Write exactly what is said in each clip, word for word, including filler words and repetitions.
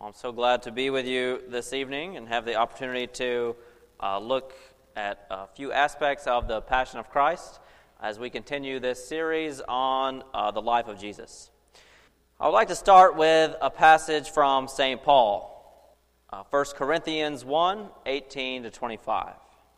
I'm so glad to be with you this evening and have the opportunity to uh, look at a few aspects of the Passion of Christ as we continue this series on uh, the life of Jesus. I would like to start with a passage from Saint Paul, uh, First Corinthians one, eighteen to twenty-five.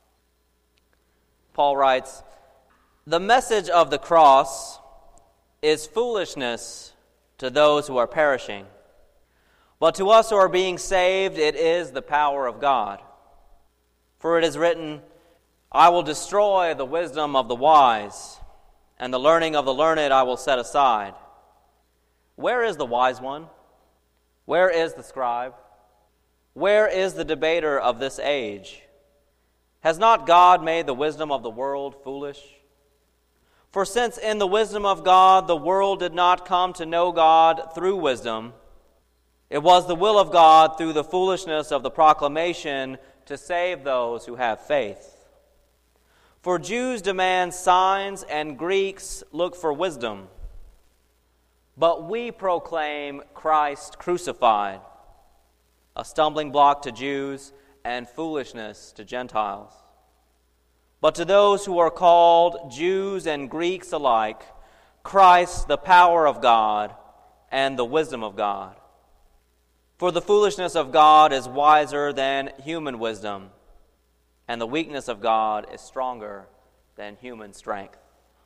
Paul writes, "The message of the cross is foolishness to those who are perishing, but to us who are being saved, it is the power of God. For it is written, I will destroy the wisdom of the wise, and the learning of the learned I will set aside. Where is the wise one? Where is the scribe? Where is the debater of this age? Has not God made the wisdom of the world foolish? For since in the wisdom of God the world did not come to know God through wisdom, it was the will of God through the foolishness of the proclamation to save those who have faith. For Jews demand signs and Greeks look for wisdom. But we proclaim Christ crucified, a stumbling block to Jews and foolishness to Gentiles. But to those who are called Jews and Greeks alike, Christ the power of God and the wisdom of God. For the foolishness of God is wiser than human wisdom, and the weakness of God is stronger than human strength."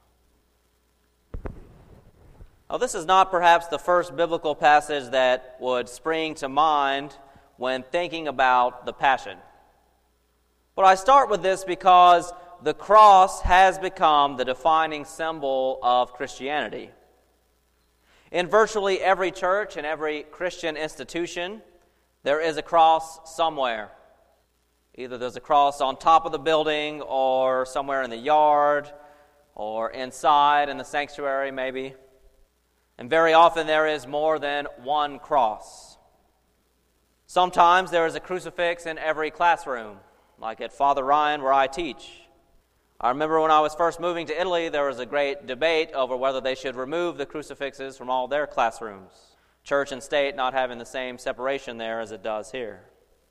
Now, this is not perhaps the first biblical passage that would spring to mind when thinking about the Passion. But I start with this because the cross has become the defining symbol of Christianity. In virtually every church and every Christian institution, there is a cross somewhere. Either there's a cross on top of the building or somewhere in the yard or inside in the sanctuary maybe. And very often there is more than one cross. Sometimes there is a crucifix in every classroom, like at Father Ryan where I teach. I remember when I was first moving to Italy, there was a great debate over whether they should remove the crucifixes from all their classrooms. Church and state not having the same separation there as it does here.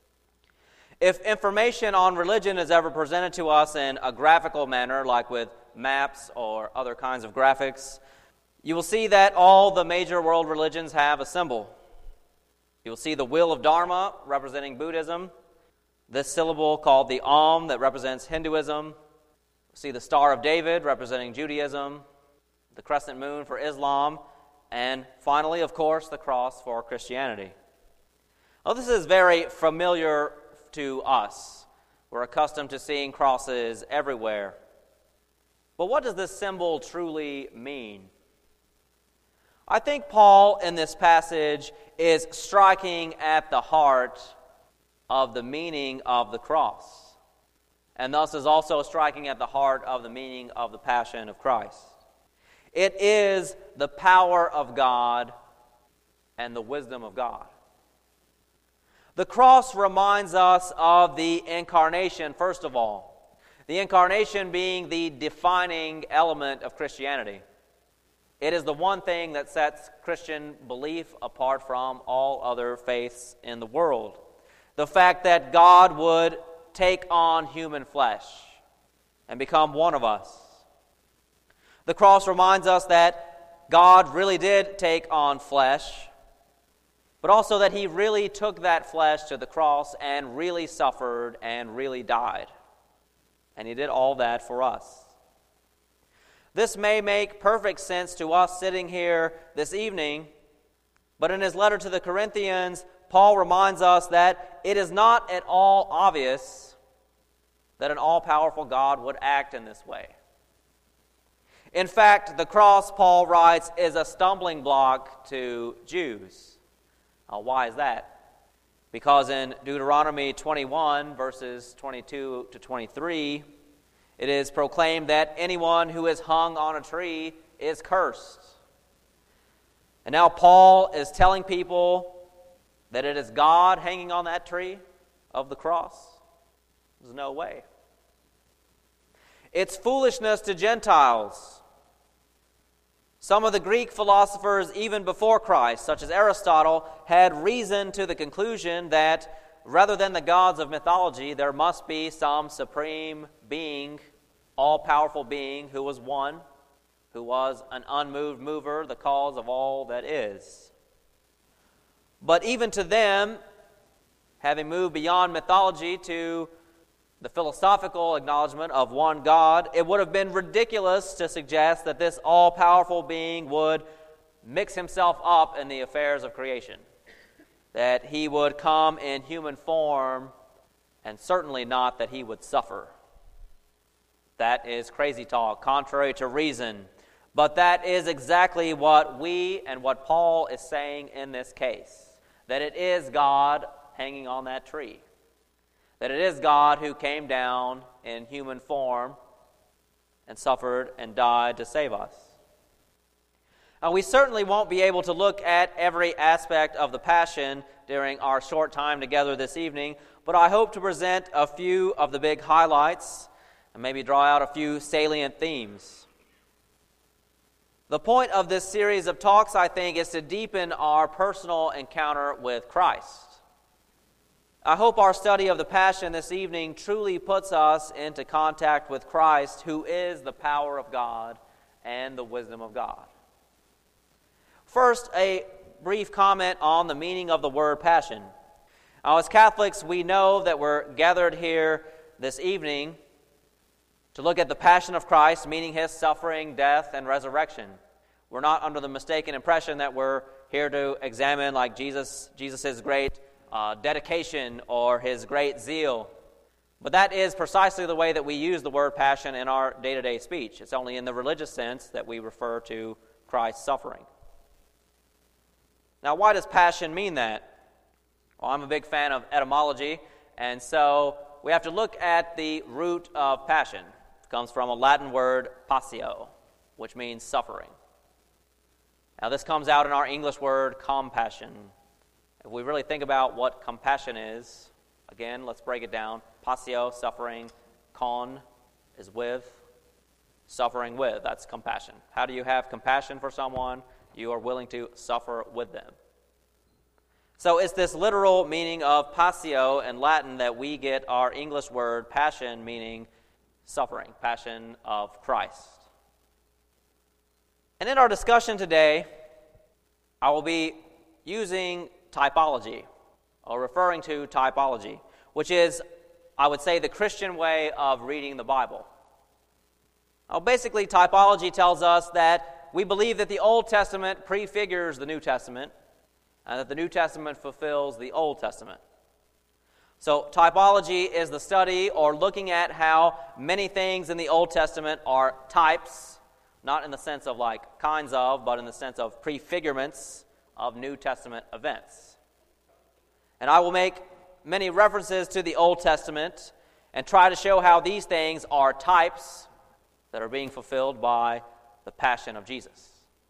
If information on religion is ever presented to us in a graphical manner, like with maps or other kinds of graphics, you will see that all the major world religions have a symbol. You will see the wheel of Dharma representing Buddhism, this syllable called the Om that represents Hinduism. See the Star of David representing Judaism, the crescent moon for Islam, and finally, of course, the cross for Christianity. Well, this is very familiar to us. We're accustomed to seeing crosses everywhere. But what does this symbol truly mean? I think Paul in this passage is striking at the heart of the meaning of the cross, and thus is also striking at the heart of the meaning of the Passion of Christ. It is the power of God and the wisdom of God. The cross reminds us of the incarnation, first of all. The incarnation being the defining element of Christianity. It is the one thing that sets Christian belief apart from all other faiths in the world. The fact that God would take on human flesh and become one of us. The cross reminds us that God really did take on flesh, but also that he really took that flesh to the cross and really suffered and really died. And he did all that for us. This may make perfect sense to us sitting here this evening, but in his letter to the Corinthians, Paul reminds us that it is not at all obvious that an all-powerful God would act in this way. In fact, the cross, Paul writes, is a stumbling block to Jews. Now, why is that? Because in Deuteronomy twenty-one, verses twenty-two to twenty-three, it is proclaimed that anyone who is hung on a tree is cursed. And now Paul is telling people that it is God hanging on that tree of the cross? There's no way. It's foolishness to Gentiles. Some of the Greek philosophers, even before Christ, such as Aristotle, had reasoned to the conclusion that rather than the gods of mythology, there must be some supreme being, all-powerful being, who was one, who was an unmoved mover, the cause of all that is. But even to them, having moved beyond mythology to the philosophical acknowledgement of one God, it would have been ridiculous to suggest that this all-powerful being would mix himself up in the affairs of creation, that he would come in human form, and certainly not that he would suffer. That is crazy talk, contrary to reason. But that is exactly what we and what Paul is saying in this case, that it is God hanging on that tree, that it is God who came down in human form and suffered and died to save us. Now, we certainly won't be able to look at every aspect of the Passion during our short time together this evening, but I hope to present a few of the big highlights and maybe draw out a few salient themes. The point of this series of talks, I think, is to deepen our personal encounter with Christ. I hope our study of the Passion this evening truly puts us into contact with Christ, who is the power of God and the wisdom of God. First, a brief comment on the meaning of the word passion. Now, as Catholics, we know that we're gathered here this evening to look at the passion of Christ, meaning his suffering, death, and resurrection. We're not under the mistaken impression that we're here to examine like Jesus, Jesus's great uh, dedication or his great zeal. But that is precisely the way that we use the word passion in our day-to-day speech. It's only in the religious sense that we refer to Christ's suffering. Now, why does passion mean that? Well, I'm a big fan of etymology, and so we have to look at the root of passion. It comes from a Latin word, passio, which means suffering. Now, this comes out in our English word, compassion. If we really think about what compassion is, again, let's break it down. Passio, suffering. Con is with. Suffering with, that's compassion. How do you have compassion for someone? You are willing to suffer with them. So it's this literal meaning of passio in Latin that we get our English word passion, meaning suffering, passion of Christ. And in our discussion today, I will be using typology, or referring to typology, which is, I would say, the Christian way of reading the Bible. Now, basically, typology tells us that we believe that the Old Testament prefigures the New Testament, and that the New Testament fulfills the Old Testament. So, typology is the study or looking at how many things in the Old Testament are types, not in the sense of like kinds of, but in the sense of prefigurements of New Testament events. And I will make many references to the Old Testament and try to show how these things are types that are being fulfilled by the passion of Jesus.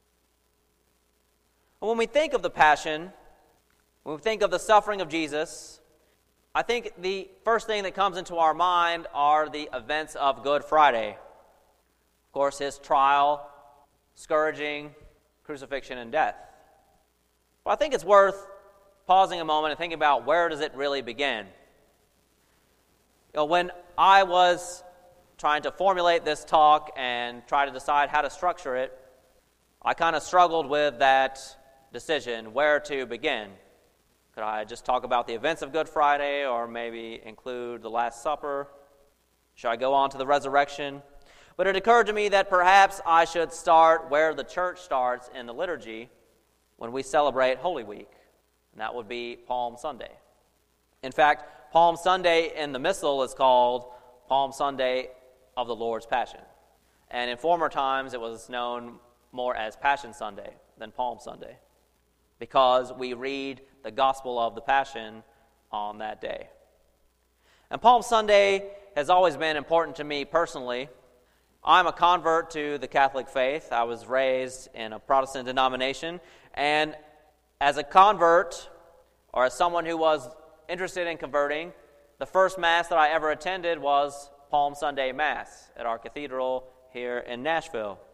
And when we think of the passion, when we think of the suffering of Jesus, I think the first thing that comes into our mind are the events of Good Friday. Of course, his trial, scourging, crucifixion, and death. But I think it's worth pausing a moment and thinking about where does it really begin. You know, when I was trying to formulate this talk and try to decide how to structure it, I kind of struggled with that decision, where to begin. Could I just talk about the events of Good Friday, or maybe include the Last Supper? Should I go on to the resurrection? But it occurred to me that perhaps I should start where the church starts in the liturgy when we celebrate Holy Week, and that would be Palm Sunday. In fact, Palm Sunday in the Missal is called Palm Sunday of the Lord's Passion. And in former times, it was known more as Passion Sunday than Palm Sunday, because we read the Gospel of the Passion on that day. And Palm Sunday has always been important to me personally. I'm a convert to the Catholic faith. I was raised in a Protestant denomination, and as a convert, or as someone who was interested in converting, the first Mass that I ever attended was Palm Sunday Mass at our cathedral here in Nashville.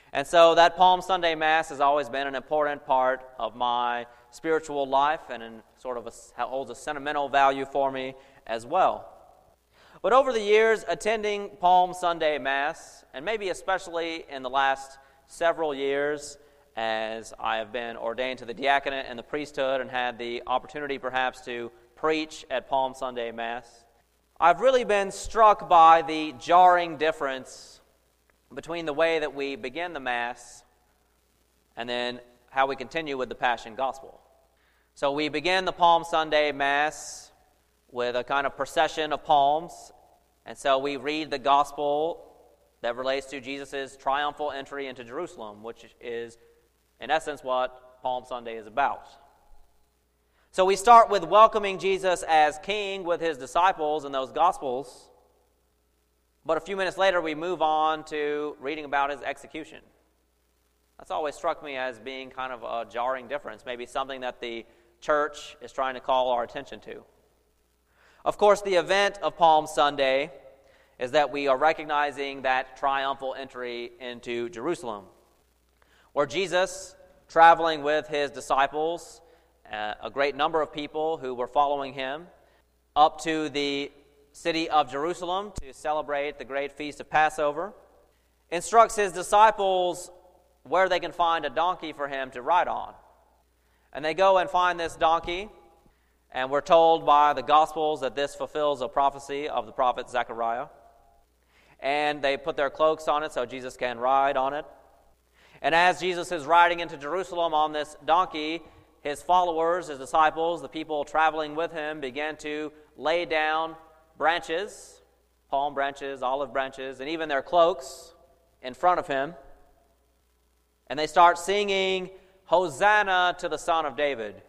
And so that Palm Sunday Mass has always been an important part of my spiritual life and in sort of a, holds a sentimental value for me as well. But over the years, attending Palm Sunday Mass, and maybe especially in the last several years as I have been ordained to the diaconate and the priesthood and had the opportunity perhaps to preach at Palm Sunday Mass, I've really been struck by the jarring difference between the way that we begin the Mass and then how we continue with the Passion Gospel. So we begin the Palm Sunday Mass with a kind of procession of palms, and so we read the Gospel that relates to Jesus' triumphal entry into Jerusalem, which is, in essence, what Palm Sunday is about. So we start with welcoming Jesus as King with his disciples in those Gospels, but a few minutes later we move on to reading about his execution. That's always struck me as being kind of a jarring difference, maybe something that the church is trying to call our attention to. Of course, the event of Palm Sunday is that we are recognizing that triumphal entry into Jerusalem, where Jesus, traveling with his disciples, uh, a great number of people who were following him, up to the city of Jerusalem to celebrate the great feast of Passover, instructs his disciples where they can find a donkey for him to ride on. And they go and find this donkey, and we're told by the Gospels that this fulfills a prophecy of the prophet Zechariah. And they put their cloaks on it so Jesus can ride on it. And as Jesus is riding into Jerusalem on this donkey, his followers, his disciples, the people traveling with him, began to lay down branches, palm branches, olive branches, and even their cloaks in front of him. And they start singing, "Hosanna to the Son of David."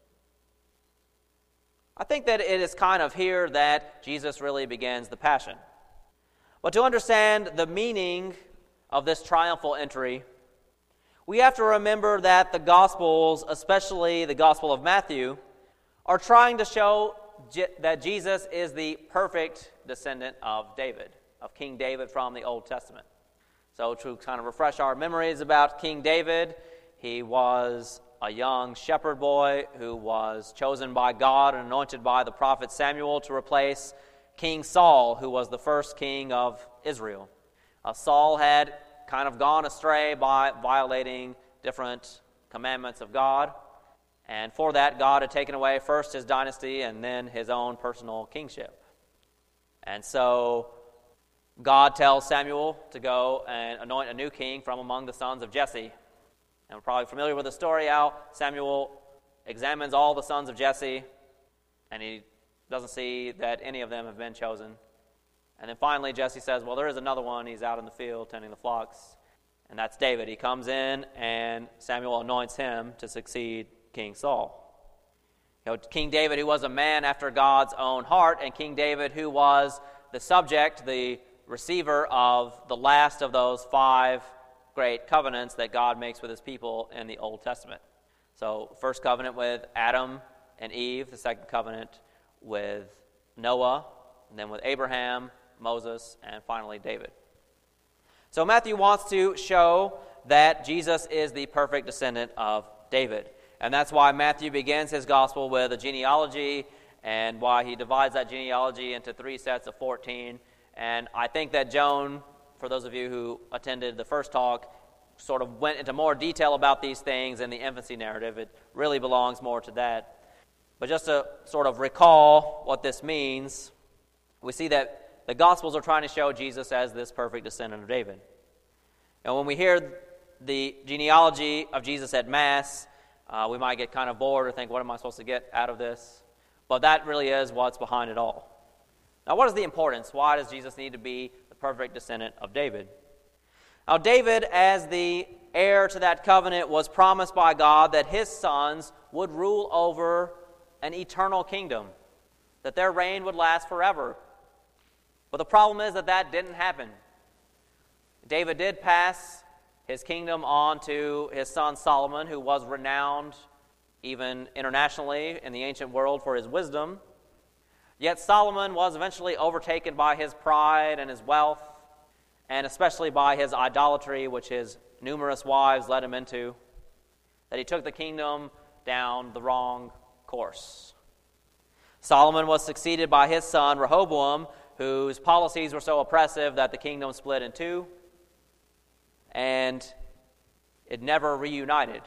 I think that it is kind of here that Jesus really begins the Passion. But to understand the meaning of this triumphal entry, we have to remember that the Gospels, especially the Gospel of Matthew, are trying to show that Jesus is the perfect descendant of David, of King David from the Old Testament. So to kind of refresh our memories about King David, he was a young shepherd boy who was chosen by God and anointed by the prophet Samuel to replace King Saul, who was the first king of Israel. Uh, Saul had kind of gone astray by violating different commandments of God, and for that God had taken away first his dynasty and then his own personal kingship. And so God tells Samuel to go and anoint a new king from among the sons of Jesse. And we're probably familiar with the story how Samuel examines all the sons of Jesse, and he doesn't see that any of them have been chosen. And then finally Jesse says, well, there is another one. He's out in the field tending the flocks, and that's David. He comes in, and Samuel anoints him to succeed King Saul. You know, King David, who was a man after God's own heart, and King David, who was the subject, the receiver of the last of those five great covenants that God makes with his people in the Old Testament. So, first covenant with Adam and Eve, the second covenant with Noah, and then with Abraham, Moses, and finally David. So Matthew wants to show that Jesus is the perfect descendant of David. And that's why Matthew begins his gospel with a genealogy, and why he divides that genealogy into three sets of fourteen. And I think that Joan, for those of you who attended the first talk, sort of went into more detail about these things in the infancy narrative. It really belongs more to that. But just to sort of recall what this means, we see that the Gospels are trying to show Jesus as this perfect descendant of David. And when we hear the genealogy of Jesus at Mass, uh, we might get kind of bored or think, what am I supposed to get out of this? But that really is what's behind it all. Now, what is the importance? Why does Jesus need to be the perfect descendant of David? Now, David, as the heir to that covenant, was promised by God that his sons would rule over an eternal kingdom, that their reign would last forever. But the problem is that that didn't happen. David did pass his kingdom on to his son Solomon, who was renowned even internationally in the ancient world for his wisdom. Yet Solomon was eventually overtaken by his pride and his wealth, and especially by his idolatry, which his numerous wives led him into, that he took the kingdom down the wrong course. Solomon was succeeded by his son Rehoboam, whose policies were so oppressive that the kingdom split in two, and it never reunited.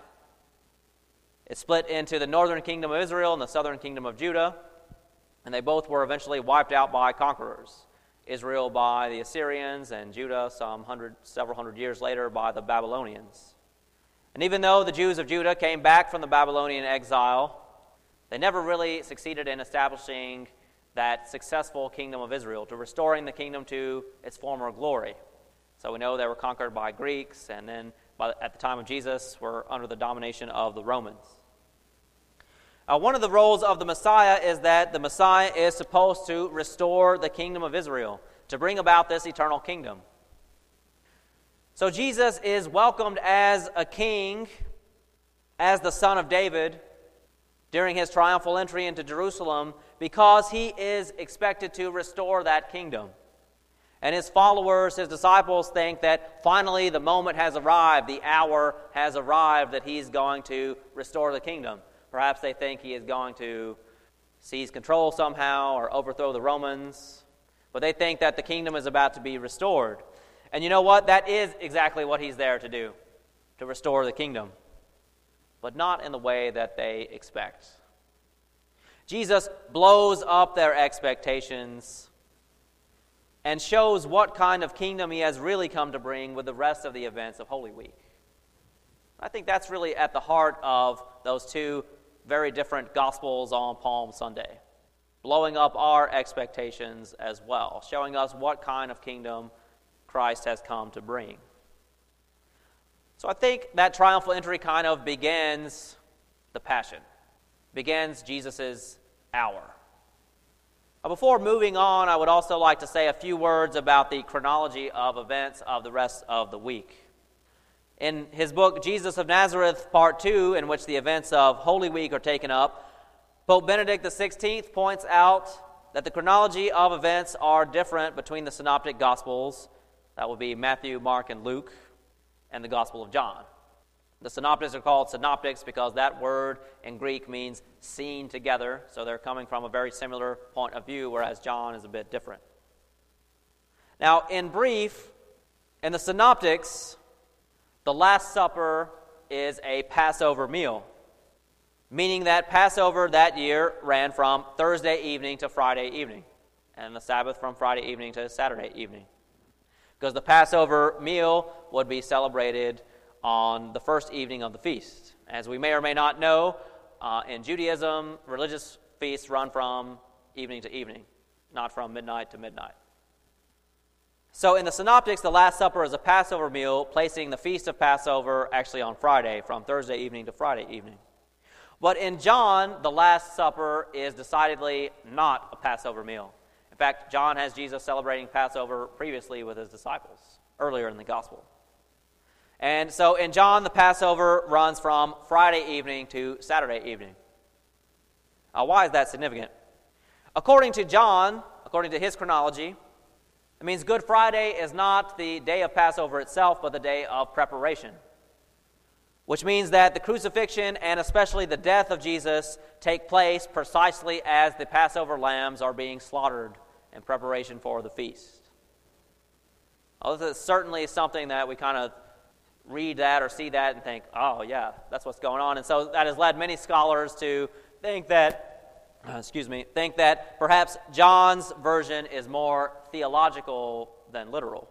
It split into the northern kingdom of Israel and the southern kingdom of Judah, and they both were eventually wiped out by conquerors. Israel by the Assyrians, and Judah some hundred, several hundred years later by the Babylonians. And even though the Jews of Judah came back from the Babylonian exile, they never really succeeded in establishing that successful kingdom of Israel, to restoring the kingdom to its former glory. So we know they were conquered by Greeks, and then by, at the time of Jesus were under the domination of the Romans. Uh, one of the roles of the Messiah is that the Messiah is supposed to restore the kingdom of Israel, to bring about this eternal kingdom. So Jesus is welcomed as a king, as the son of David, during his triumphal entry into Jerusalem, because he is expected to restore that kingdom. And his followers, his disciples, think that finally the moment has arrived, the hour has arrived that he's going to restore the kingdom. Perhaps they think he is going to seize control somehow or overthrow the Romans. But they think that the kingdom is about to be restored. And you know what? That is exactly what he's there to do, to restore the kingdom. But not in the way that they expect. Jesus blows up their expectations and shows what kind of kingdom he has really come to bring with the rest of the events of Holy Week. I think that's really at the heart of those two very different Gospels on Palm Sunday, blowing up our expectations as well, showing us what kind of kingdom Christ has come to bring. So I think that triumphal entry kind of begins the Passion, begins Jesus' hour. Now, before moving on, I would also like to say a few words about the chronology of events of the rest of the week. In his book, Jesus of Nazareth, Part two, in which the events of Holy Week are taken up, Pope Benedict the sixteenth points out that the chronology of events are different between the Synoptic Gospels, that would be Matthew, Mark, and Luke, and the Gospel of John. The Synoptics are called Synoptics because that word in Greek means seen together, so they're coming from a very similar point of view, whereas John is a bit different. Now, in brief, in the Synoptics, the Last Supper is a Passover meal, meaning that Passover that year ran from Thursday evening to Friday evening, and the Sabbath from Friday evening to Saturday evening. Because the Passover meal would be celebrated on the first evening of the feast. As we may or may not know, uh, in Judaism, religious feasts run from evening to evening, not from midnight to midnight. So in the Synoptics, the Last Supper is a Passover meal, placing the feast of Passover actually on Friday, from Thursday evening to Friday evening. But in John, the Last Supper is decidedly not a Passover meal. In fact, John has Jesus celebrating Passover previously with his disciples, earlier in the Gospel. And so in John, the Passover runs from Friday evening to Saturday evening. Uh, why is that significant? According to John, according to his chronology, it means Good Friday is not the day of Passover itself, but the day of preparation, which means that the crucifixion and especially the death of Jesus take place precisely as the Passover lambs are being slaughtered in preparation for the feast. Well, this is certainly something that we kind of read that or see that and think, oh yeah, that's what's going on. And so that has led many scholars to think that Uh, excuse me, think that perhaps John's version is more theological than literal.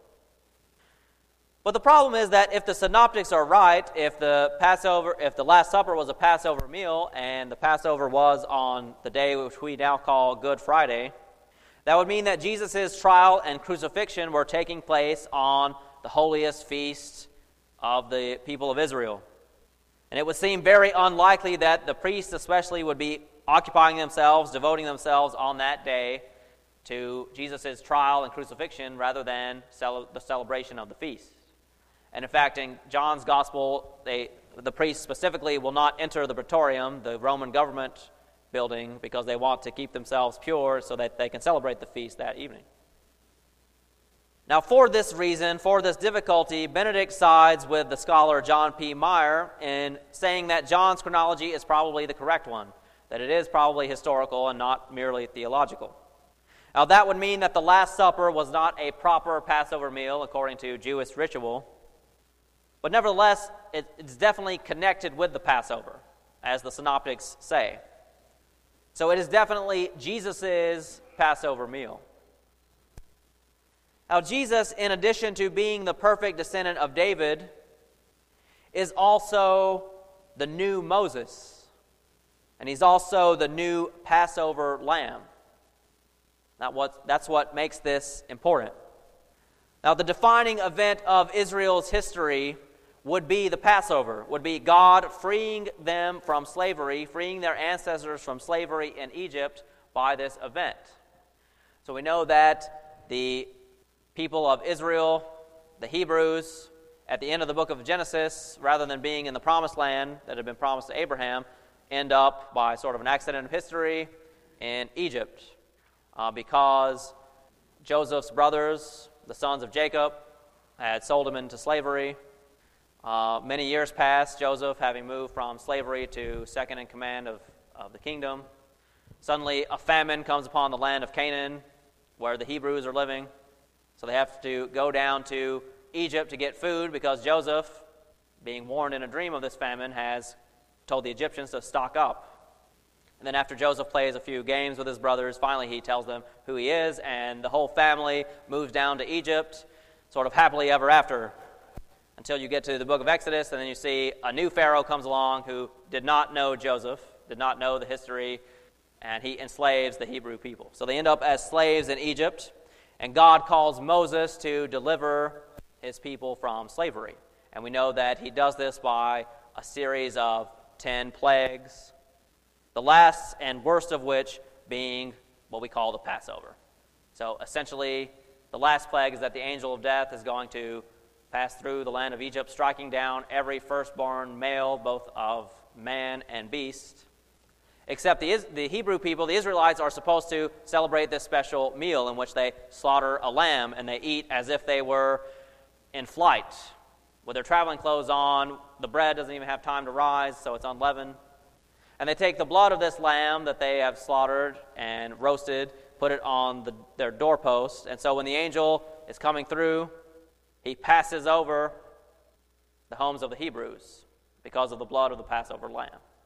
But the problem is that if the Synoptics are right, if the Passover, if the Last Supper was a Passover meal and the Passover was on the day which we now call Good Friday, that would mean that Jesus' trial and crucifixion were taking place on the holiest feast of the people of Israel. And it would seem very unlikely that the priests especially would be occupying themselves, devoting themselves on that day to Jesus' trial and crucifixion rather than cel- the celebration of the feast. And in fact, in John's Gospel, they, the priests specifically will not enter the Praetorium, the Roman government building, because they want to keep themselves pure so that they can celebrate the feast that evening. Now, for this reason, for this difficulty, Benedict sides with the scholar John P. Meyer in saying that John's chronology is probably the correct one, that it is probably historical and not merely theological. Now, that would mean that the Last Supper was not a proper Passover meal according to Jewish ritual, but nevertheless, it, it's definitely connected with the Passover, as the synoptics say. So it is definitely Jesus' Passover meal. Now, Jesus, in addition to being the perfect descendant of David, is also the new Moses, and he's also the new Passover lamb. That what, that's what makes this important. Now, the defining event of Israel's history would be the Passover, would be God freeing them from slavery, freeing their ancestors from slavery in Egypt by this event. So we know that the people of Israel, the Hebrews, at the end of the book of Genesis, rather than being in the promised land that had been promised to Abraham, end up, by sort of an accident of history, in Egypt. Uh, because Joseph's brothers, the sons of Jacob, had sold him into slavery. Uh, many years passed, Joseph having moved from slavery to second in command of, of the kingdom. Suddenly a famine comes upon the land of Canaan, where the Hebrews are living. So they have to go down to Egypt to get food because Joseph, being warned in a dream of this famine, has told the Egyptians to stock up. And then after Joseph plays a few games with his brothers, finally he tells them who he is, and the whole family moves down to Egypt, sort of happily ever after, until you get to the book of Exodus, and then you see a new Pharaoh comes along who did not know Joseph, did not know the history, and he enslaves the Hebrew people. So they end up as slaves in Egypt. And God calls Moses to deliver his people from slavery. And we know that he does this by a series of ten plagues, the last and worst of which being what we call the Passover. So essentially, the last plague is that the angel of death is going to pass through the land of Egypt, striking down every firstborn male, both of man and beast. Except the, the Hebrew people, the Israelites, are supposed to celebrate this special meal in which they slaughter a lamb and they eat as if they were in flight. With their traveling clothes on, the bread doesn't even have time to rise, so it's unleavened. And they take the blood of this lamb that they have slaughtered and roasted, put it on the, their doorpost. And so when the angel is coming through, he passes over the homes of the Hebrews because of the blood of the Passover lamb.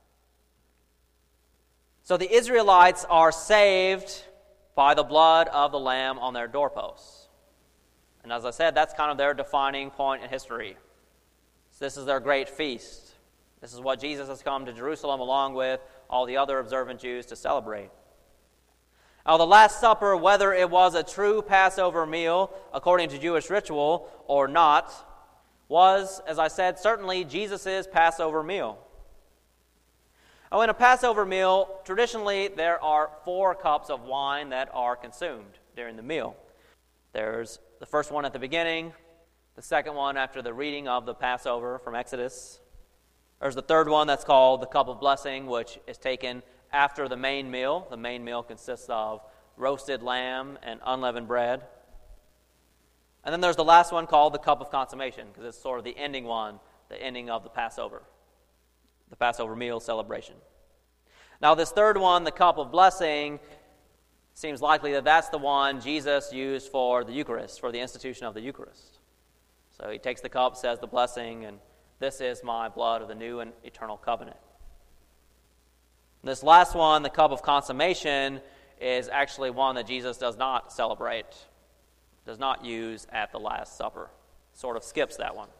So the Israelites are saved by the blood of the Lamb on their doorposts. And as I said, that's kind of their defining point in history. So this is their great feast. This is what Jesus has come to Jerusalem along with all the other observant Jews to celebrate. Now, the Last Supper, whether it was a true Passover meal according to Jewish ritual or not, was, as I said, certainly Jesus' Passover meal. Oh, in a Passover meal, traditionally there are four cups of wine that are consumed during the meal. There's the first one at the beginning, the second one after the reading of the Passover from Exodus. There's the third one that's called the cup of blessing, which is taken after the main meal. The main meal consists of roasted lamb and unleavened bread. And then there's the last one called the cup of consummation, because it's sort of the ending one, the ending of the Passover. The Passover meal celebration. Now, this third one, the cup of blessing, seems likely that that's the one Jesus used for the Eucharist, for the institution of the Eucharist. So he takes the cup, says the blessing, and this is my blood of the new and eternal covenant. And this last one, the cup of consummation, is actually one that Jesus does not celebrate, does not use at the Last Supper. Sort of skips that one.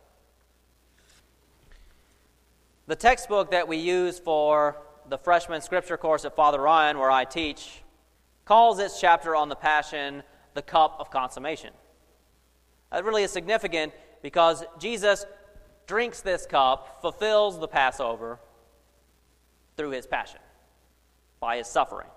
The textbook that we use for the freshman scripture course at Father Ryan, where I teach, calls its chapter on the Passion the cup of consummation. That really is significant because Jesus drinks this cup, fulfills the Passover through his passion, by his suffering.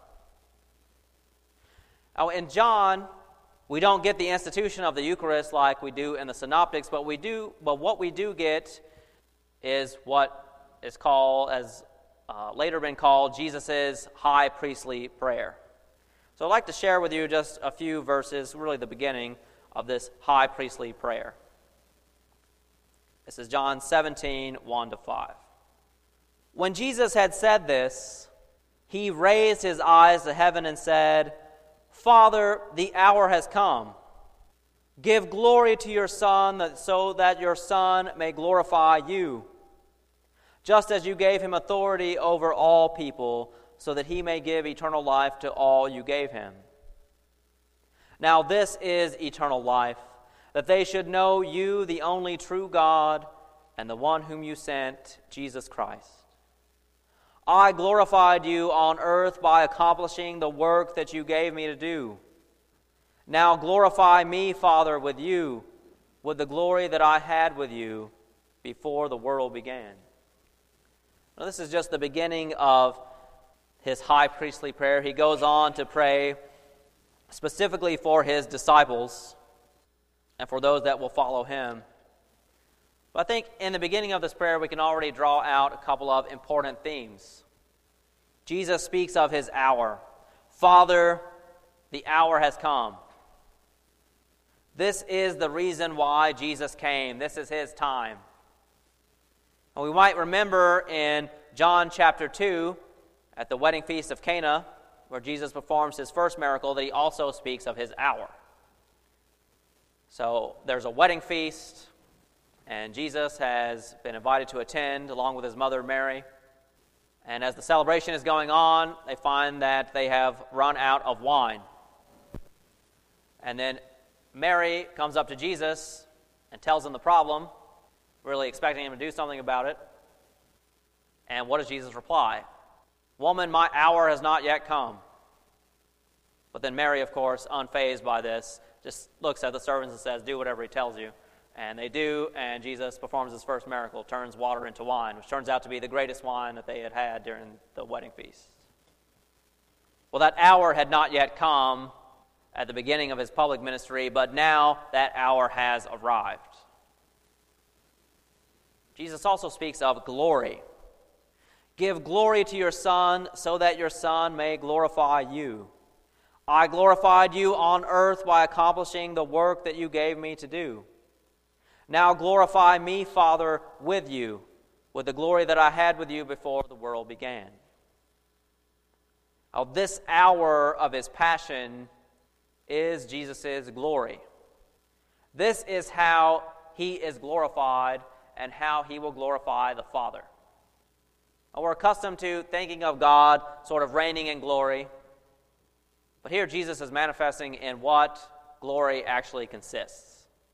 Now, in John, we don't get the institution of the Eucharist like we do in the Synoptics, but we do. But what we do get is what is called, as uh, later been called, Jesus' high priestly prayer. So I'd like to share with you just a few verses, really the beginning of this high priestly prayer. This is John seventeen, one to five. When Jesus had said this, he raised his eyes to heaven and said, Father, the hour has come. Give glory to your Son, that so that your Son may glorify you, just as you gave him authority over all people, so that he may give eternal life to all you gave him. Now this is eternal life, that they should know you, the only true God, and the one whom you sent, Jesus Christ. I glorified you on earth by accomplishing the work that you gave me to do. Now glorify me, Father, with you, with the glory that I had with you before the world began. Now, this is just the beginning of his high priestly prayer. He goes on to pray specifically for his disciples and for those that will follow him. But I think in the beginning of this prayer, we can already draw out a couple of important themes. Jesus speaks of his hour. Father, the hour has come. This is the reason why Jesus came. This is his time. And we might remember in John chapter two, at the wedding feast of Cana, where Jesus performs his first miracle, that he also speaks of his hour. So there's a wedding feast, and Jesus has been invited to attend along with his mother Mary. And as the celebration is going on, they find that they have run out of wine. And then Mary comes up to Jesus and tells him the problem, really expecting him to do something about it. And what does Jesus reply? Woman, my hour has not yet come. But then Mary, of course, unfazed by this, just looks at the servants and says, do whatever he tells you. And they do, and Jesus performs his first miracle, turns water into wine, which turns out to be the greatest wine that they had had during the wedding feast. Well, that hour had not yet come at the beginning of his public ministry, but now that hour has arrived. Jesus also speaks of glory. Give glory to your Son, so that your Son may glorify you. I glorified you on earth by accomplishing the work that you gave me to do. Now glorify me, Father, with you, with the glory that I had with you before the world began. Now, this hour of his passion is Jesus' glory. This is how he is glorified and how he will glorify the Father. Now, we're accustomed to thinking of God sort of reigning in glory, but here Jesus is manifesting in what glory actually consists.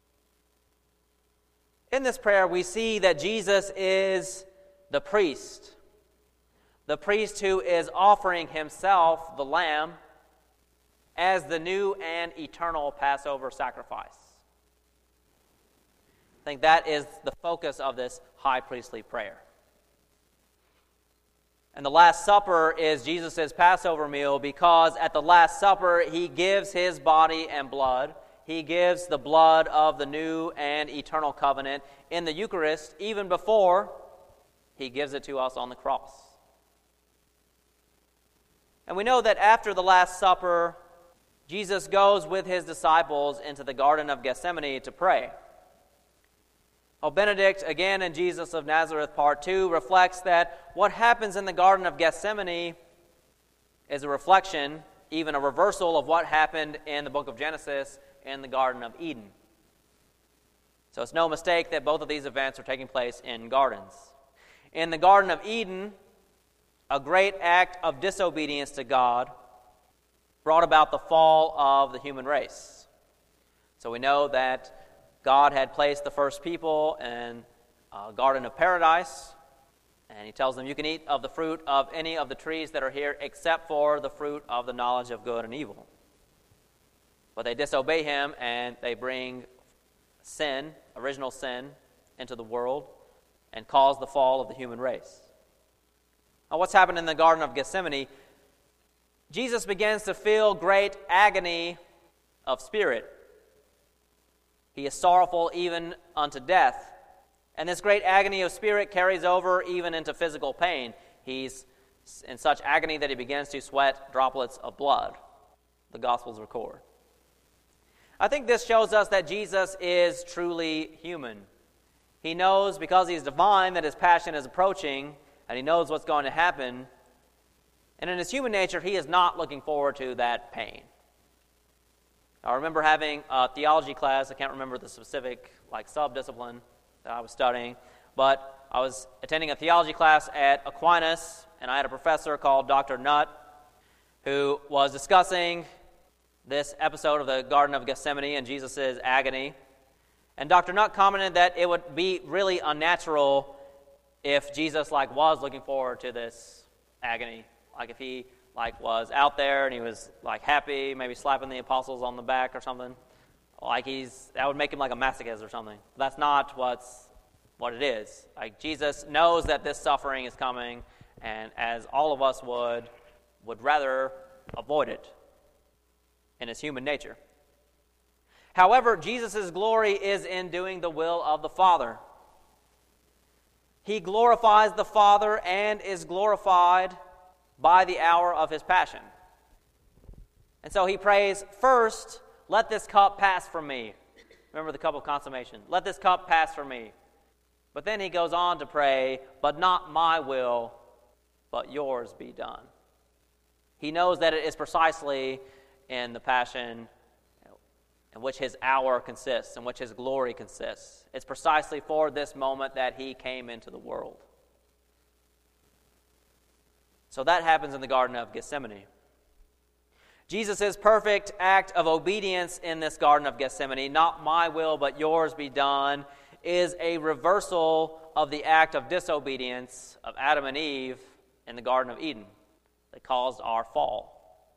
In this prayer, we see that Jesus is the priest, the priest who is offering himself, the Lamb, as the new and eternal Passover sacrifice. I think that is the focus of this high priestly prayer. And the Last Supper is Jesus' Passover meal because at the Last Supper, he gives his body and blood. He gives the blood of the new and eternal covenant in the Eucharist, even before he gives it to us on the cross. And we know that after the Last Supper, Jesus goes with his disciples into the Garden of Gethsemane to pray. Oh, Benedict, again in Jesus of Nazareth, part two, reflects that what happens in the Garden of Gethsemane is a reflection, even a reversal of what happened in the book of Genesis in the Garden of Eden. So it's no mistake that both of these events are taking place in gardens. In the Garden of Eden, a great act of disobedience to God brought about the fall of the human race. So we know that God had placed the first people in a garden of paradise, and he tells them, you can eat of the fruit of any of the trees that are here except for the fruit of the knowledge of good and evil. But they disobey him, and they bring sin, original sin, into the world and cause the fall of the human race. Now, what's happened in the Garden of Gethsemane? Jesus begins to feel great agony of spirit. He is sorrowful even unto death. And this great agony of spirit carries over even into physical pain. He's in such agony that he begins to sweat droplets of blood. The Gospels record. I think this shows us that Jesus is truly human. He knows, because he's divine, that his passion is approaching, and he knows what's going to happen. And in his human nature, he is not looking forward to that pain. I remember having a theology class. I can't remember the specific like sub-discipline that I was studying, but I was attending a theology class at Aquinas, and I had a professor called Doctor Nutt who was discussing this episode of the Garden of Gethsemane and Jesus' agony. And Doctor Nutt commented that it would be really unnatural if Jesus like was looking forward to this agony. Like if he like was out there and he was like happy, maybe slapping the apostles on the back or something. Like he's that would make him like a masochist or something. That's not what's what it is. Like Jesus knows that this suffering is coming, and as all of us would would rather avoid it in his human nature. However, Jesus' glory is in doing the will of the Father. He glorifies the Father and is glorified by the hour of his passion. And so he prays, first, let this cup pass from me. Remember the cup of consummation. Let this cup pass from me. But then he goes on to pray, but not my will, but yours be done. He knows that it is precisely in the passion in which his hour consists, in which his glory consists. It's precisely for this moment that he came into the world. So that happens in the Garden of Gethsemane. Jesus' perfect act of obedience in this Garden of Gethsemane, not my will but yours be done, is a reversal of the act of disobedience of Adam and Eve in the Garden of Eden that caused our fall.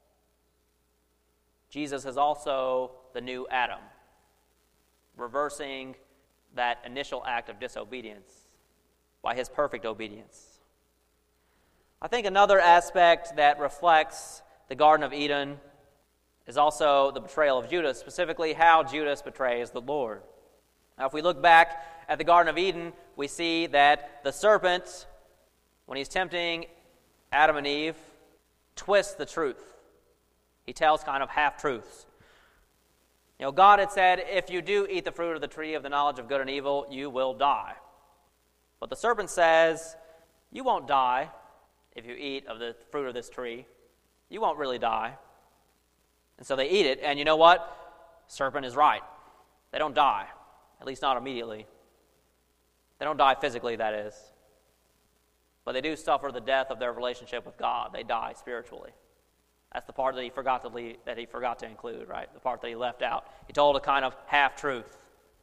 Jesus is also the new Adam, reversing that initial act of disobedience by his perfect obedience. I think another aspect that reflects the Garden of Eden is also the betrayal of Judas, specifically how Judas betrays the Lord. Now, if we look back at the Garden of Eden, we see that the serpent, when he's tempting Adam and Eve, twists the truth. He tells kind of half-truths. You know, God had said, if you do eat the fruit of the tree of the knowledge of good and evil, you will die. But the serpent says, you won't die if you eat of the fruit of this tree. You won't really die. And so they eat it, and you know what? Serpent is right. They don't die, at least not immediately. They don't die physically, that is. But they do suffer the death of their relationship with God. They die spiritually. That's the part that he forgot to leave, that he forgot to include, right? The part that he left out. He told a kind of half-truth.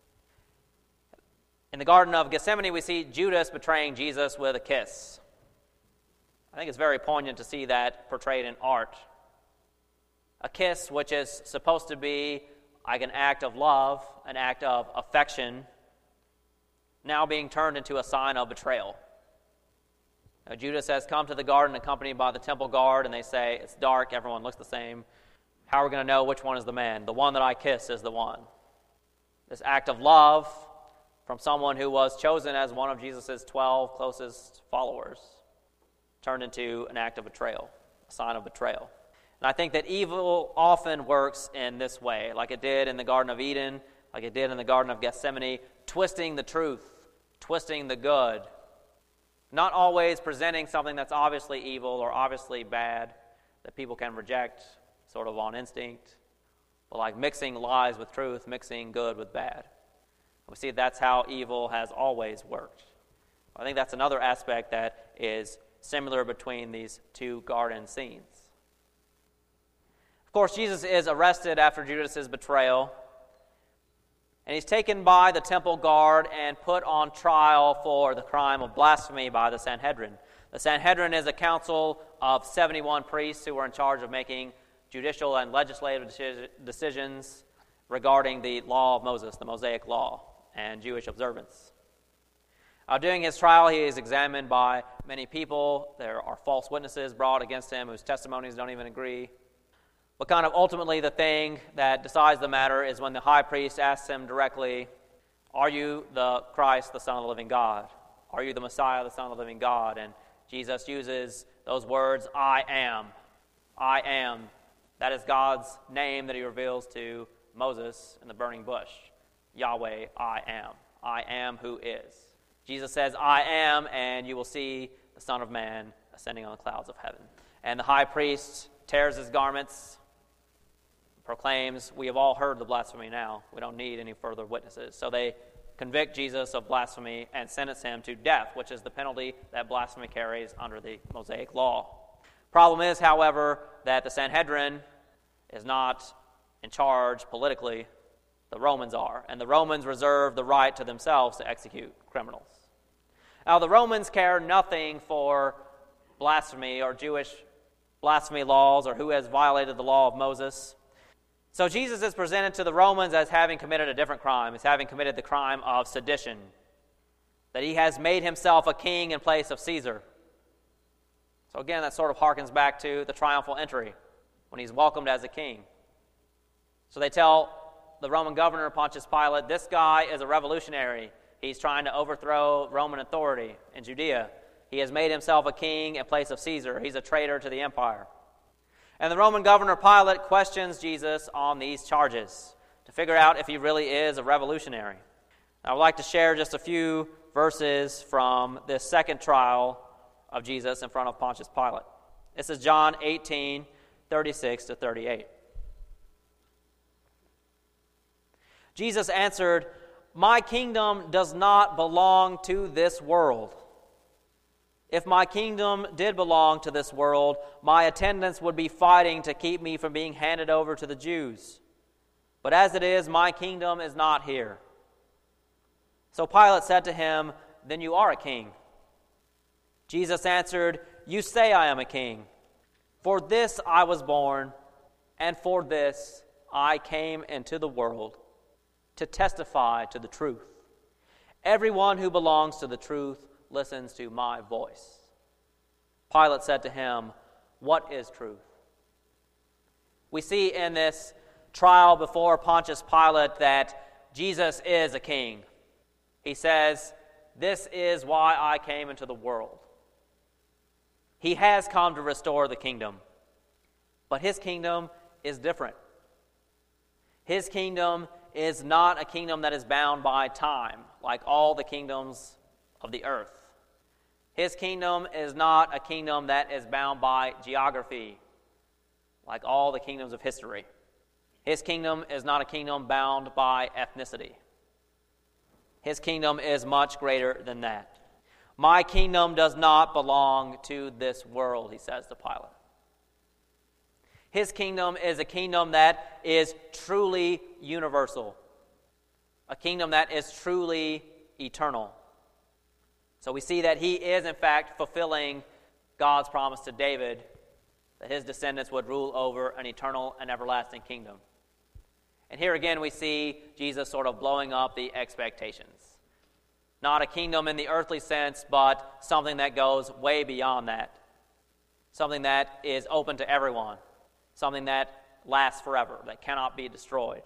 In the Garden of Gethsemane, we see Judas betraying Jesus with a kiss. I think it's very poignant to see that portrayed in art. A kiss, which is supposed to be like an act of love, an act of affection, now being turned into a sign of betrayal. Now, Judas has come to the garden accompanied by the temple guard, and they say, it's dark, everyone looks the same. How are we going to know which one is the man? The one that I kiss is the one. This act of love from someone who was chosen as one of Jesus' twelve closest followers turned into an act of betrayal, a sign of betrayal. And I think that evil often works in this way, like it did in the Garden of Eden, like it did in the Garden of Gethsemane, twisting the truth, twisting the good, not always presenting something that's obviously evil or obviously bad that people can reject sort of on instinct, but like mixing lies with truth, mixing good with bad. We see that's how evil has always worked. I think that's another aspect that is similar between these two garden scenes. Of course, Jesus is arrested after Judas' betrayal, and he's taken by the temple guard and put on trial for the crime of blasphemy by the Sanhedrin. The Sanhedrin is a council of seventy-one priests who were in charge of making judicial and legislative decisions regarding the law of Moses, the Mosaic law, and Jewish observance. Uh, during his trial, he is examined by many people. There are false witnesses brought against him whose testimonies don't even agree. But kind of ultimately the thing that decides the matter is when the high priest asks him directly, are you the Christ, the Son of the living God? Are you the Messiah, the Son of the living God? And Jesus uses those words, I am. I am. That is God's name that he reveals to Moses in the burning bush. Yahweh, I am. I am who is. Jesus says, I am, and you will see the Son of Man ascending on the clouds of heaven. And the high priest tears his garments, proclaims, we have all heard the blasphemy now. We don't need any further witnesses. So they convict Jesus of blasphemy and sentence him to death, which is the penalty that blasphemy carries under the Mosaic law. Problem is, however, that the Sanhedrin is not in charge politically. The Romans are, and the Romans reserve the right to themselves to execute criminals. Now, the Romans care nothing for blasphemy or Jewish blasphemy laws or who has violated the law of Moses. So Jesus is presented to the Romans as having committed a different crime, as having committed the crime of sedition, that he has made himself a king in place of Caesar. So again, that sort of harkens back to the triumphal entry, when he's welcomed as a king. So they tell the Roman governor, Pontius Pilate, this guy is a revolutionary. He's trying to overthrow Roman authority in Judea. He has made himself a king in place of Caesar. He's a traitor to the empire. And the Roman governor Pilate questions Jesus on these charges to figure out if he really is a revolutionary. I would like to share just a few verses from this second trial of Jesus in front of Pontius Pilate. This is John eighteen, thirty-six to thirty-eight. Jesus answered, my kingdom does not belong to this world. If my kingdom did belong to this world, my attendants would be fighting to keep me from being handed over to the Jews. But as it is, my kingdom is not here. So Pilate said to him, then you are a king. Jesus answered, you say I am a king. For this I was born, and for this I came into the world, to testify to the truth. Everyone who belongs to the truth listens to my voice. Pilate said to him, what is truth? We see in this trial before Pontius Pilate that Jesus is a king. He says, this is why I came into the world. He has come to restore the kingdom, but his kingdom is different. His kingdom is not a kingdom that is bound by time, like all the kingdoms of the earth. His kingdom is not a kingdom that is bound by geography, like all the kingdoms of history. His kingdom is not a kingdom bound by ethnicity. His kingdom is much greater than that. My kingdom does not belong to this world, he says to Pilate. His kingdom is a kingdom that is truly universal, a kingdom that is truly eternal. So we see that he is, in fact, fulfilling God's promise to David that his descendants would rule over an eternal and everlasting kingdom. And here again we see Jesus sort of blowing up the expectations. Not a kingdom in the earthly sense, but something that goes way beyond that. Something that is open to everyone. Something that lasts forever, that cannot be destroyed.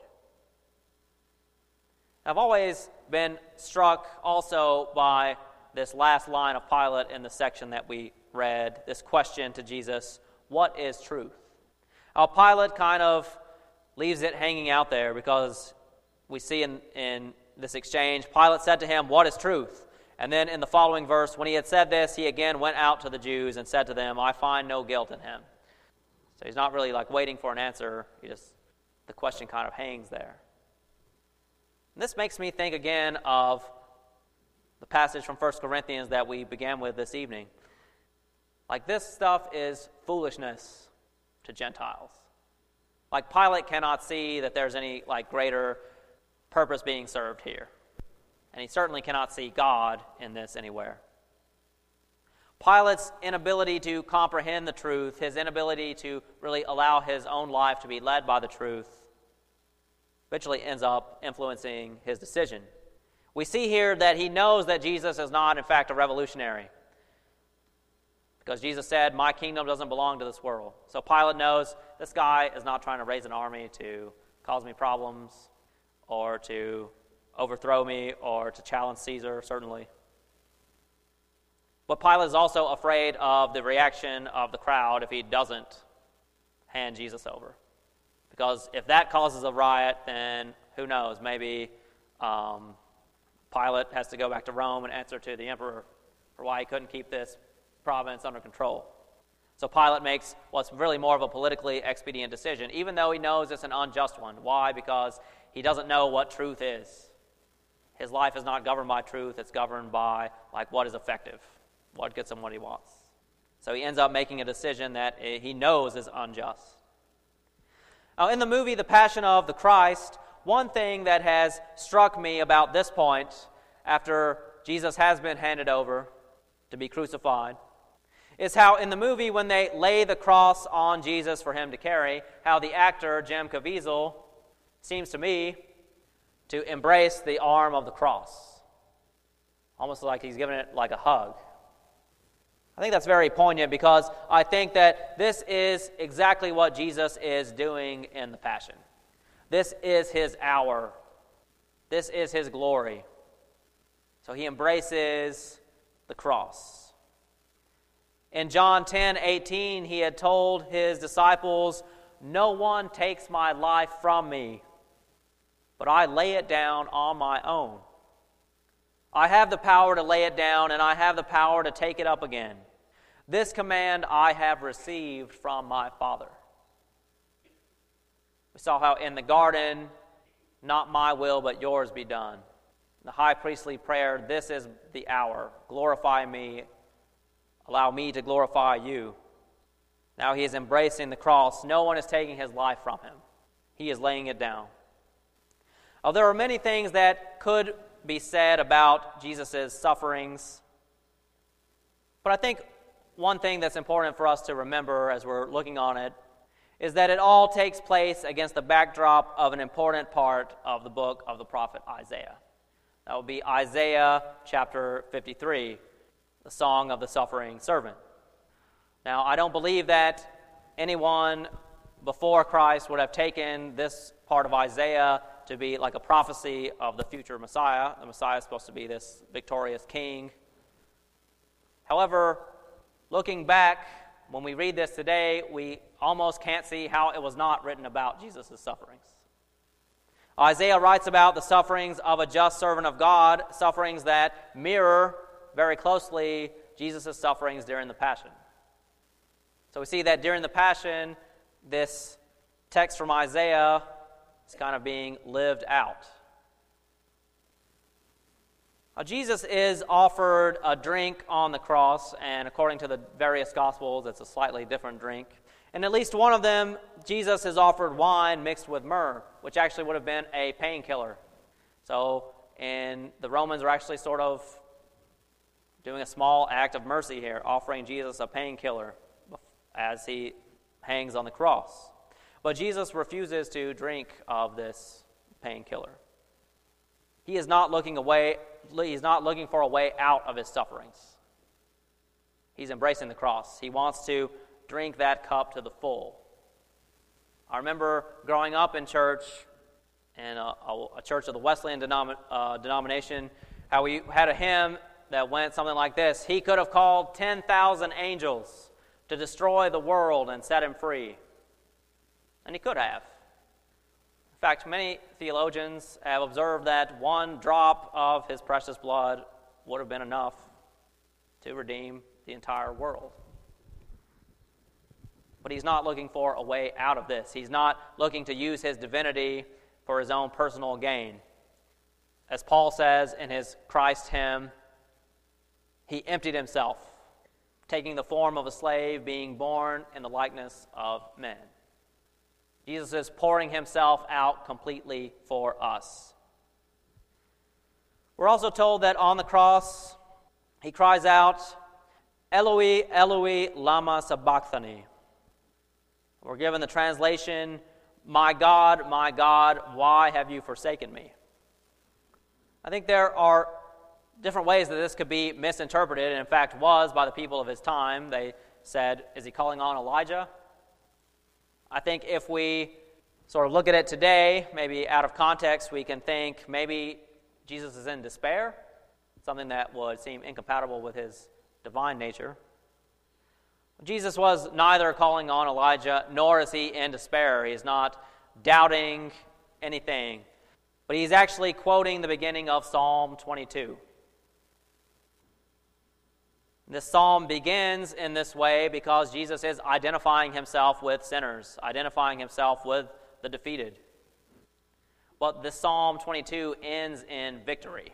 I've always been struck also by this last line of Pilate in the section that we read, this question to Jesus, what is truth? Now, Pilate kind of leaves it hanging out there because we see in, in this exchange, Pilate said to him, what is truth? And then in the following verse, when he had said this, he again went out to the Jews and said to them, I find no guilt in him. So he's not really like waiting for an answer. He just, the question kind of hangs there. And this makes me think again of the passage from First Corinthians that we began with this evening. Like this stuff is foolishness to Gentiles. Like Pilate cannot see that there's any like greater purpose being served here. And he certainly cannot see God in this anywhere. Pilate's inability to comprehend the truth, his inability to really allow his own life to be led by the truth, eventually ends up influencing his decision. We see here that he knows that Jesus is not, in fact, a revolutionary. Because Jesus said, my kingdom doesn't belong to this world. So Pilate knows this guy is not trying to raise an army to cause me problems or to overthrow me or to challenge Caesar, certainly. But Pilate is also afraid of the reaction of the crowd if he doesn't hand Jesus over. Because if that causes a riot, then who knows, maybe um, Pilate has to go back to Rome and answer to the emperor for why he couldn't keep this province under control. So Pilate makes what's really more of a politically expedient decision, even though he knows it's an unjust one. Why? Because he doesn't know what truth is. His life is not governed by truth. It's governed by like what is effective, what gets him what he wants. So he ends up making a decision that he knows is unjust. Now, in the movie The Passion of the Christ, one thing that has struck me about this point, after Jesus has been handed over to be crucified, is how in the movie when they lay the cross on Jesus for him to carry, how the actor, Jim Caviezel, seems to me to embrace the arm of the cross, almost like he's giving it like a hug. I think that's very poignant because I think that this is exactly what Jesus is doing in the Passion. This is his hour. This is his glory. So he embraces the cross. In John ten eighteen, he had told his disciples, "No one takes my life from me, but I lay it down on my own. I have the power to lay it down, and I have the power to take it up again. This command I have received from my Father." We saw how in the garden, "Not my will, but yours be done." The high priestly prayer, "This is the hour. Glorify me. Allow me to glorify you." Now he is embracing the cross. No one is taking his life from him. He is laying it down. Oh, there are many things that could be said about Jesus' sufferings. But I think one thing that's important for us to remember as we're looking on it is that it all takes place against the backdrop of an important part of the book of the prophet Isaiah. That would be Isaiah chapter fifty-three, the song of the suffering servant. Now, I don't believe that anyone before Christ would have taken this part of Isaiah to be like a prophecy of the future Messiah. The Messiah is supposed to be this victorious king. However, looking back, when we read this today, we almost can't see how it was not written about Jesus' sufferings. Isaiah writes about the sufferings of a just servant of God, sufferings that mirror very closely Jesus' sufferings during the Passion. So we see that during the Passion, this text from Isaiah is kind of being lived out. Now, Jesus is offered a drink on the cross, and according to the various Gospels, it's a slightly different drink. And at least one of them, Jesus is offered wine mixed with myrrh, which actually would have been a painkiller. So, and the Romans are actually sort of doing a small act of mercy here, offering Jesus a painkiller as he hangs on the cross. But Jesus refuses to drink of this painkiller. He is not looking away, he's not looking for a way out of his sufferings. He's embracing the cross. He wants to drink that cup to the full. I remember growing up in church, in a, a, a church of the Wesleyan denom, uh, denomination, how we had a hymn that went something like this: "He could have called ten thousand angels to destroy the world and set him free." And he could have. In fact, many theologians have observed that one drop of his precious blood would have been enough to redeem the entire world. But he's not looking for a way out of this. He's not looking to use his divinity for his own personal gain. As Paul says in his Christ hymn, he emptied himself, taking the form of a slave, being born in the likeness of men. Jesus is pouring himself out completely for us. We're also told that on the cross, he cries out, "Eloi, Eloi, lama sabachthani." We're given the translation, "My God, my God, why have you forsaken me?" I think there are different ways that this could be misinterpreted, and in fact was by the people of his time. They said, is he calling on Elijah? I think if we sort of look at it today, maybe out of context, we can think maybe Jesus is in despair, something that would seem incompatible with his divine nature. Jesus was neither calling on Elijah, nor is he in despair. He is not doubting anything. But he's actually quoting the beginning of Psalm twenty-two. This psalm begins in this way because Jesus is identifying himself with sinners, identifying himself with the defeated. But this Psalm twenty-two ends in victory.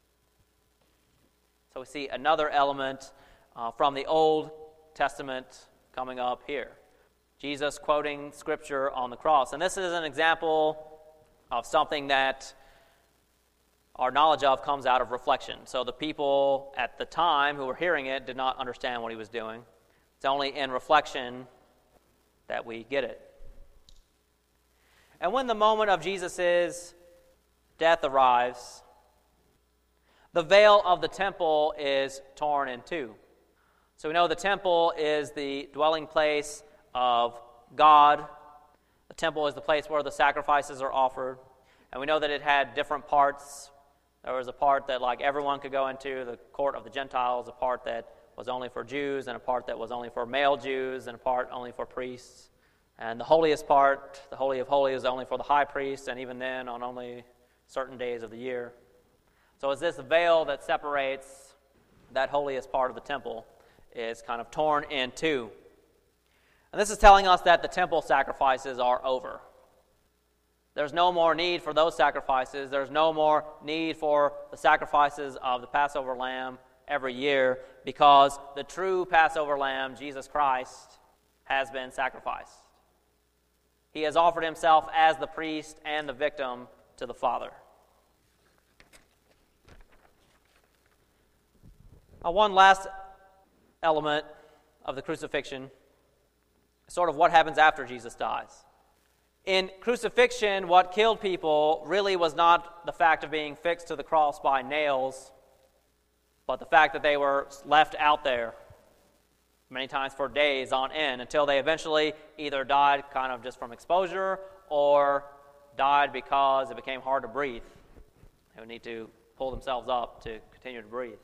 So we see another element uh, from the Old Testament coming up here. Jesus quoting Scripture on the cross. And this is an example of something that our knowledge of comes out of reflection. So the people at the time who were hearing it did not understand what he was doing. It's only in reflection that we get it. And when the moment of Jesus' death arrives, the veil of the temple is torn in two. So we know the temple is the dwelling place of God. The temple is the place where the sacrifices are offered. And we know that it had different parts. There was a part that like everyone could go into, the court of the Gentiles, a part that was only for Jews, and a part that was only for male Jews, and a part only for priests. And the holiest part, the Holy of Holies, is only for the high priest, and even then on only certain days of the year. So it's this veil that separates that holiest part of the temple is kind of torn in two. And this is telling us that the temple sacrifices are over. There's no more need for those sacrifices. There's no more need for the sacrifices of the Passover lamb every year because the true Passover lamb, Jesus Christ, has been sacrificed. He has offered himself as the priest and the victim to the Father. Now, one last element of the crucifixion is sort of what happens after Jesus dies. In crucifixion, what killed people really was not the fact of being fixed to the cross by nails, but the fact that they were left out there many times for days on end until they eventually either died kind of just from exposure or died because it became hard to breathe. They would need to pull themselves up to continue to breathe.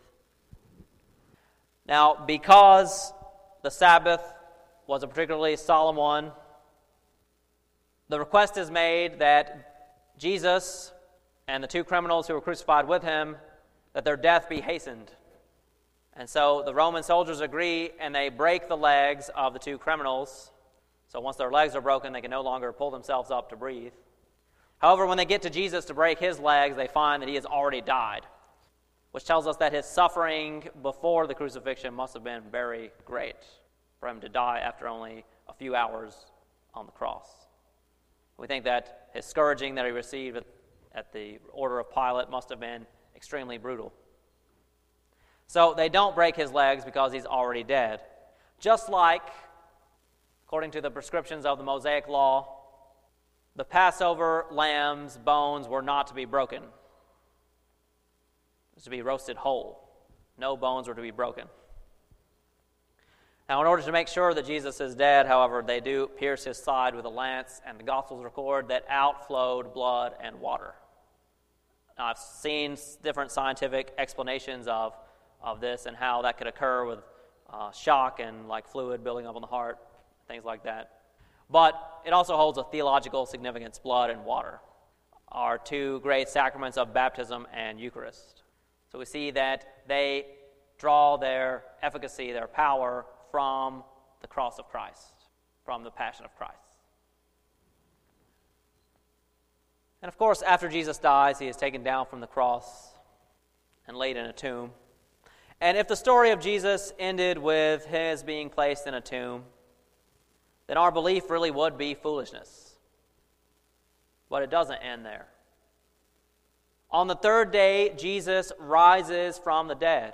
Now, because the Sabbath was a particularly solemn one, the request is made that Jesus and the two criminals who were crucified with him, that their death be hastened. And so the Roman soldiers agree, and they break the legs of the two criminals. So once their legs are broken, they can no longer pull themselves up to breathe. However, when they get to Jesus to break his legs, they find that he has already died, which tells us that his suffering before the crucifixion must have been very great for him to die after only a few hours on the cross. We think that his scourging that he received at the order of Pilate must have been extremely brutal. So they don't break his legs because he's already dead. Just like, according to the prescriptions of the Mosaic Law, the Passover lamb's bones were not to be broken. It was to be roasted whole. No bones were to be broken. Now, in order to make sure that Jesus is dead, however, they do pierce his side with a lance, and the Gospels record that out flowed blood and water. Now, I've seen different scientific explanations of, of this and how that could occur with uh, shock and like fluid building up on the heart, things like that. But it also holds a theological significance. Blood and water are two great sacraments of baptism and Eucharist. So we see that they draw their efficacy, their power, from the cross of Christ, from the passion of Christ. And of course, after Jesus dies, he is taken down from the cross and laid in a tomb. And if the story of Jesus ended with his being placed in a tomb, then our belief really would be foolishness. But it doesn't end there. On the third day, Jesus rises from the dead.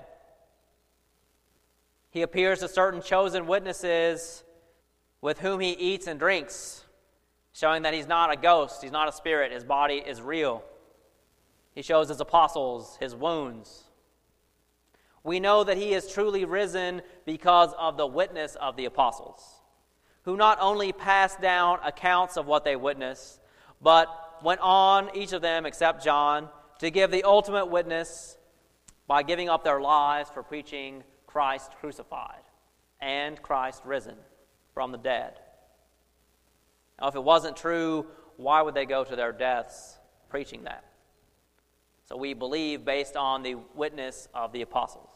He appears to certain chosen witnesses with whom he eats and drinks, showing that he's not a ghost, he's not a spirit, his body is real. He shows his apostles his wounds. We know that he is truly risen because of the witness of the apostles, who not only passed down accounts of what they witnessed, but went on, each of them except John, to give the ultimate witness by giving up their lives for preaching Christ crucified and Christ risen from the dead. Now, if it wasn't true why would they go to their deaths preaching that? So we believe based on the witness of the apostles.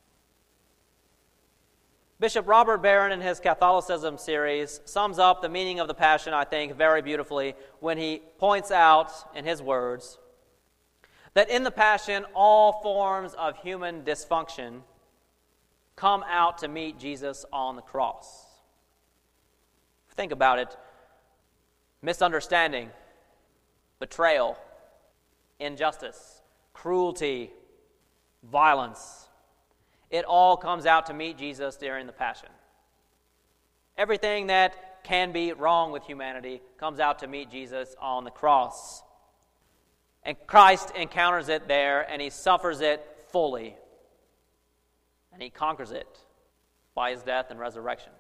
Bishop Robert Barron, in his Catholicism series, sums up the meaning of the Passion, I think, very beautifully when he points out, in his words, that in the Passion, all forms of human dysfunction come out to meet Jesus on the cross. Think about it. Misunderstanding, betrayal, injustice, cruelty, violence. It all comes out to meet Jesus during the Passion. Everything that can be wrong with humanity comes out to meet Jesus on the cross. And Christ encounters it there, and he suffers it fully. And he conquers it by his death and resurrection.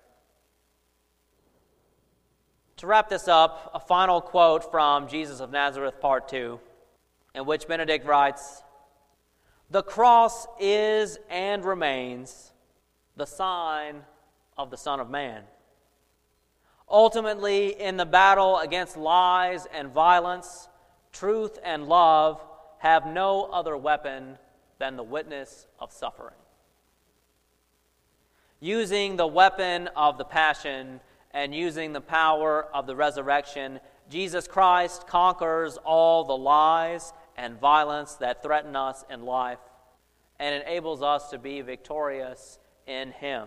To wrap this up, a final quote from Jesus of Nazareth, Part two, in which Benedict writes, "The cross is and remains the sign of the Son of Man. Ultimately, in the battle against lies and violence, truth and love have no other weapon than the witness of suffering." Using the weapon of the Passion and using the power of the resurrection, Jesus Christ conquers all the lies and violence that threaten us in life and enables us to be victorious in him.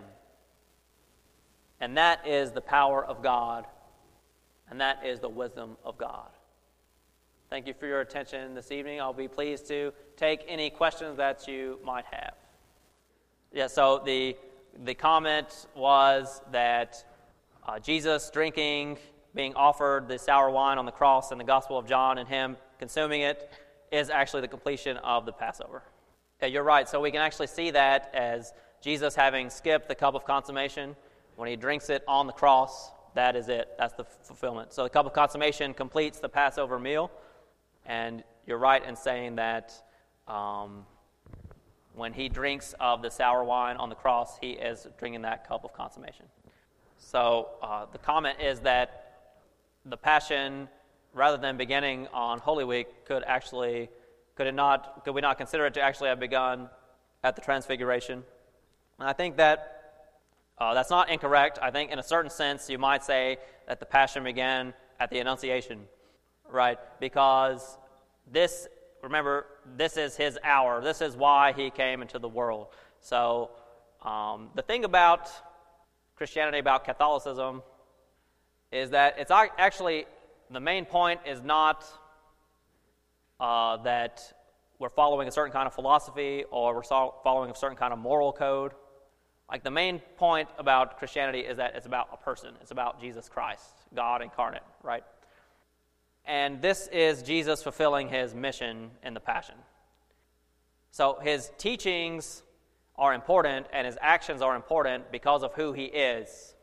And that is the power of God, and that is the wisdom of God. Thank you for your attention this evening. I'll be pleased to take any questions that you might have. Yeah, so the the comment was that uh, Jesus drinking, being offered the sour wine on the cross in the Gospel of John, and him consuming it is actually the completion of the Passover. Yeah, you're right. So we can actually see that as Jesus having skipped the cup of consummation. When he drinks it on the cross, that is it. That's the fulfillment. So the cup of consummation completes the Passover meal. And you're right in saying that um, when he drinks of the sour wine on the cross, he is drinking that cup of consummation. So uh, the comment is that the Passion, rather than beginning on Holy Week, could actually, could it not, could we not consider it to actually have begun at the Transfiguration? And I think that uh, that's not incorrect. I think in a certain sense you might say that the Passion began at the Annunciation, right? Because this, remember, this is his hour. This is why he came into the world. So um, the thing about Christianity, about Catholicism, is that it's actually, the main point is not uh, that we're following a certain kind of philosophy or we're following a certain kind of moral code. Like the main point about Christianity is that it's about a person. It's about Jesus Christ, God incarnate, right? And this is Jesus fulfilling his mission in the Passion. So his teachings are important and his actions are important because of who he is.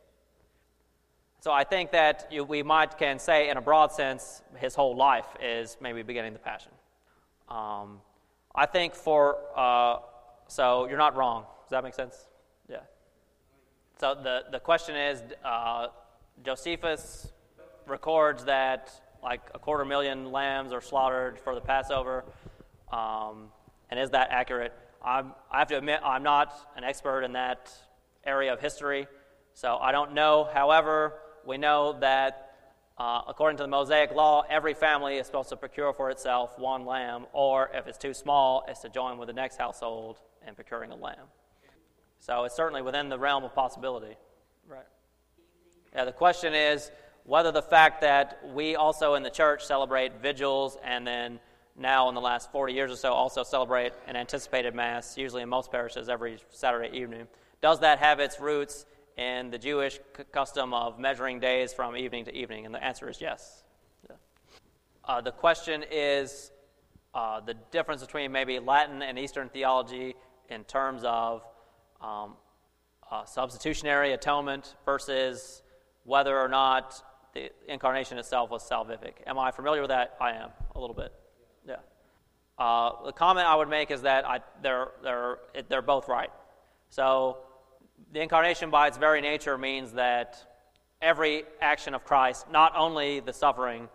So I think that you, we might can say in a broad sense his whole life is maybe beginning the Passion. Um, I think for, uh, so you're not wrong. Does that make sense? Yeah. So the, the question is, uh, Josephus records that like a quarter million lambs are slaughtered for the Passover. Um, and is that accurate? I'm, I have to admit I'm not an expert in that area of history, so I don't know. However, we know that uh, according to the Mosaic law, every family is supposed to procure for itself one lamb, or if it's too small, it's to join with the next household in procuring a lamb. So it's certainly within the realm of possibility. Right. Yeah, the question is whether the fact that we also in the church celebrate vigils and then now in the last forty years or so also celebrate an anticipated Mass, usually in most parishes every Saturday evening, does that have its roots in the Jewish c- custom of measuring days from evening to evening? And the answer is yes. Yeah. Uh, the question is uh, the difference between maybe Latin and Eastern theology in terms of um, uh, substitutionary atonement versus whether or not the incarnation itself was salvific. Am I familiar with that? I am, a little bit. Yeah. Uh, the comment I would make is that I, they're they're they're both right. So the incarnation, by its very nature, means that every action of Christ, not only the suffering,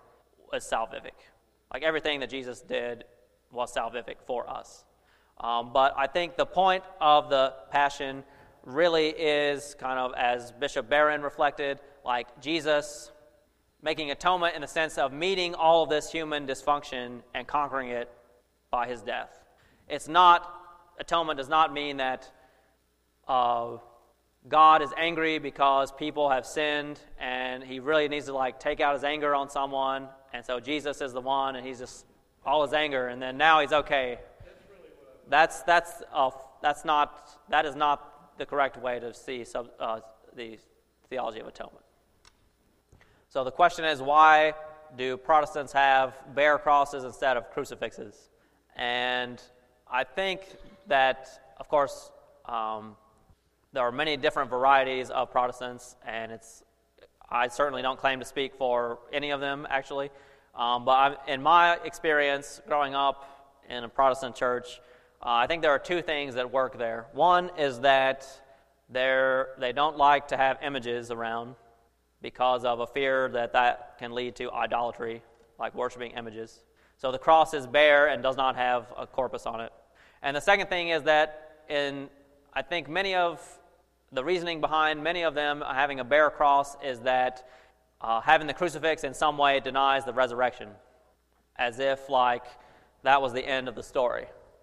was salvific. Like everything that Jesus did was salvific for us. Um, but I think the point of the Passion really is kind of, as Bishop Barron reflected, like Jesus making atonement in the sense of meeting all of this human dysfunction and conquering it by his death. It's not, atonement does not mean that uh, God is angry because people have sinned and he really needs to like take out his anger on someone, and so Jesus is the one and he's just all his anger and then now he's okay. That's that's uh, that's not that is not the correct way to see sub, uh, the theology of atonement. So the question is, why do Protestants have bare crosses instead of crucifixes? And I think that, of course, um, there are many different varieties of Protestants, and it's I certainly don't claim to speak for any of them, actually. Um, but I'm, in my experience growing up in a Protestant church, uh, I think there are two things that work there. One is that they're, they don't like to have images around because of a fear that that can lead to idolatry, like worshiping images. So the cross is bare and does not have a corpus on it. And the second thing is that in, I think many of the reasoning behind many of them having a bare cross is that uh, having the crucifix in some way denies the resurrection, as if like that was the end of the story.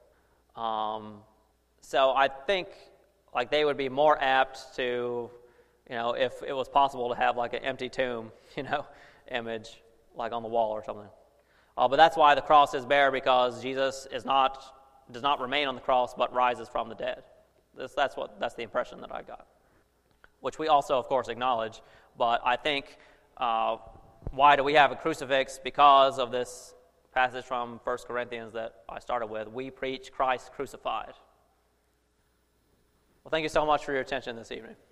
Um, so I think like they would be more apt to, you know, if it was possible to have like an empty tomb, you know, image like on the wall or something. Uh, but that's why the cross is bare, because Jesus is not does not remain on the cross but rises from the dead. This, that's what that's the impression that I got, which we also, of course, acknowledge. But I think uh, why do we have a crucifix? Because of this passage from First Corinthians that I started with. We preach Christ crucified. Well, thank you so much for your attention this evening.